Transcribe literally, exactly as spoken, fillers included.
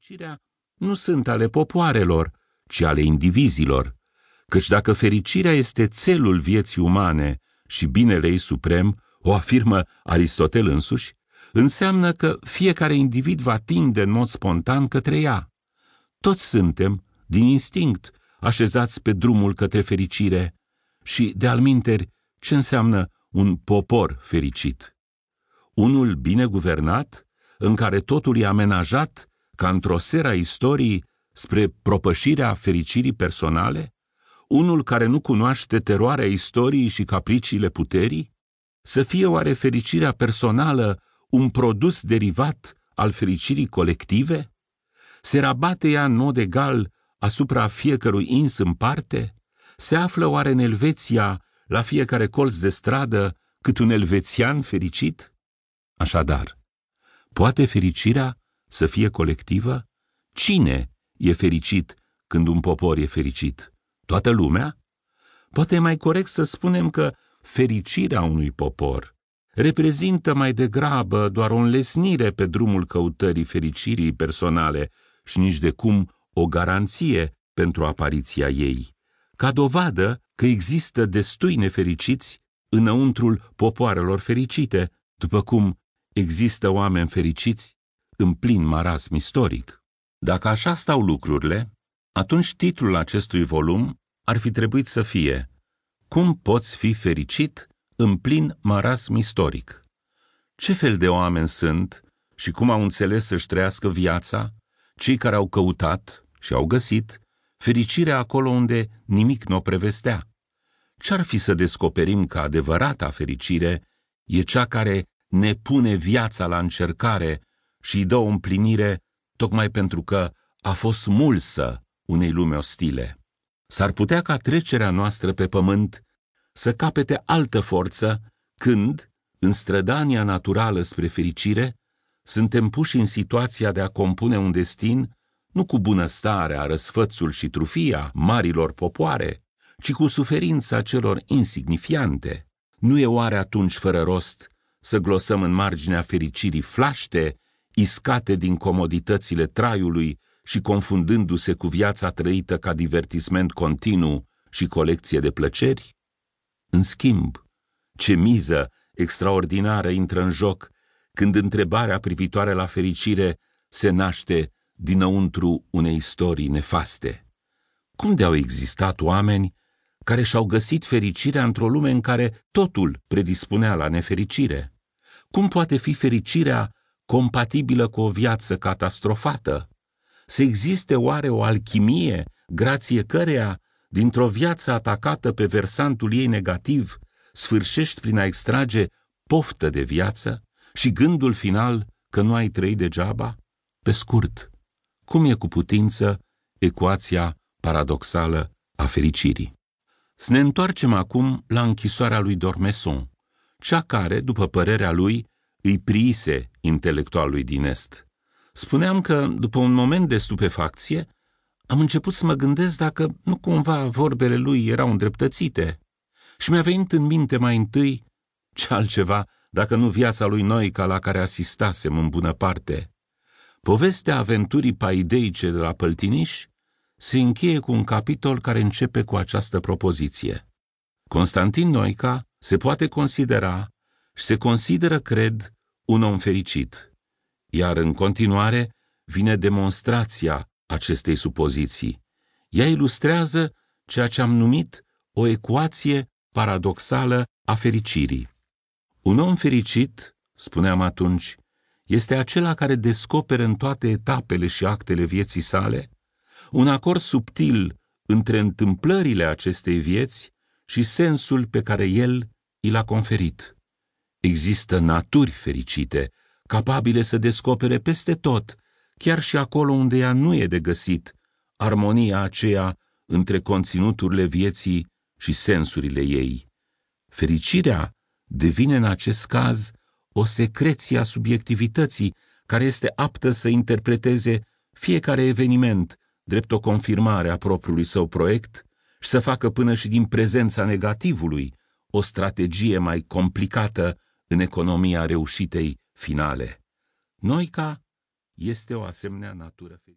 fericirea nu sunt ale popoarelor, ci ale indivizilor, căci dacă fericirea este țelul vieții umane și binele ei suprem, o afirmă Aristotel însuși, înseamnă că fiecare individ va tinde în mod spontan către ea. Toți suntem, din instinct, așezați pe drumul către fericire și, de alminteri, ce înseamnă un popor fericit? Unul bine guvernat, în care totul e amenajat ca într-o seră a istoriei spre propășirea fericirii personale? Unul care nu cunoaște teroarea istoriei și capriciile puterii? Să fie oare fericirea personală un produs derivat al fericirii colective? Se rabate ea în mod egal asupra fiecărui ins în parte? Se află oare în Elveția, la fiecare colț de stradă, cât un elvețian fericit? Așadar, poate fericirea să fie colectivă? Cine e fericit când un popor e fericit? Toată lumea? Poate e mai corect să spunem că fericirea unui popor reprezintă mai degrabă doar o înlesnire pe drumul căutării fericirii personale și nici de cum o garanție pentru apariția ei, ca dovadă că există destui nefericiți înăuntrul popoarelor fericite, după cum există oameni fericiți în plin marasm istoric. Dacă așa stau lucrurile, atunci titlul acestui volum ar fi trebuit să fie Cum poți fi fericit în plin marasm istoric? Ce fel de oameni sunt și cum au înțeles să-și trăiască viața cei care au căutat și au găsit fericirea acolo unde nimic nu o prevestea? Ce-ar fi să descoperim că adevărata fericire e cea care ne pune viața la încercare și îi dă o împlinire tocmai pentru că a fost smulsă unei lume ostile? S-ar putea ca trecerea noastră pe pământ să capete altă forță când, în strădania naturală spre fericire, suntem puși în situația de a compune un destin nu cu bunăstarea, răsfățul și trufia marilor popoare, ci cu suferința celor insignifiante. Nu e oare atunci fără rost să glosăm în marginea fericirii flaște, iscate din comoditățile traiului și confundându-se cu viața trăită ca divertisment continuu și colecție de plăceri? În schimb, ce miză extraordinară intră în joc când întrebarea privitoare la fericire se naște dinăuntru unei istorii nefaste. Cum de au existat oameni care și-au găsit fericirea într-o lume în care totul predispunea la nefericire? Cum poate fi fericirea compatibilă cu o viață catastrofată? Să existe oare o alchimie, grație căreia, dintr-o viață atacată pe versantul ei negativ, sfârșești prin a extrage poftă de viață și gândul final că nu ai trăit degeaba? Pe scurt, cum e cu putință ecuația paradoxală a fericirii? Să ne întoarcem acum la închisoarea lui d'Ormesson, cea care, după părerea lui, îi priise intelectualului din Est. Spuneam că, după un moment de stupefacție, am început să mă gândesc dacă nu cumva vorbele lui erau îndreptățite și mi-a venit în minte mai întâi ce altceva dacă nu viața lui Noica la care asistasem în bună parte. Povestea aventurii paideice de la Păltiniș se încheie cu un capitol care începe cu această propoziție. Constantin Noica se poate considera și se consideră, cred, un om fericit, iar în continuare vine demonstrația acestei supoziții. Ea ilustrează ceea ce am numit o ecuație paradoxală a fericirii. Un om fericit, spuneam atunci, este acela care descoperă în toate etapele și actele vieții sale un acord subtil între întâmplările acestei vieți și sensul pe care el i l-a conferit. Există naturi fericite, capabile să descopere peste tot, chiar și acolo unde ea nu e de găsit, armonia aceea între conținuturile vieții și sensurile ei. Fericirea devine în acest caz o secreție a subiectivității care este aptă să interpreteze fiecare eveniment drept o confirmare a propriului său proiect și să facă până și din prezența negativului o strategie mai complicată în economia reușitei finale. Noica este o asemenea natură fericită.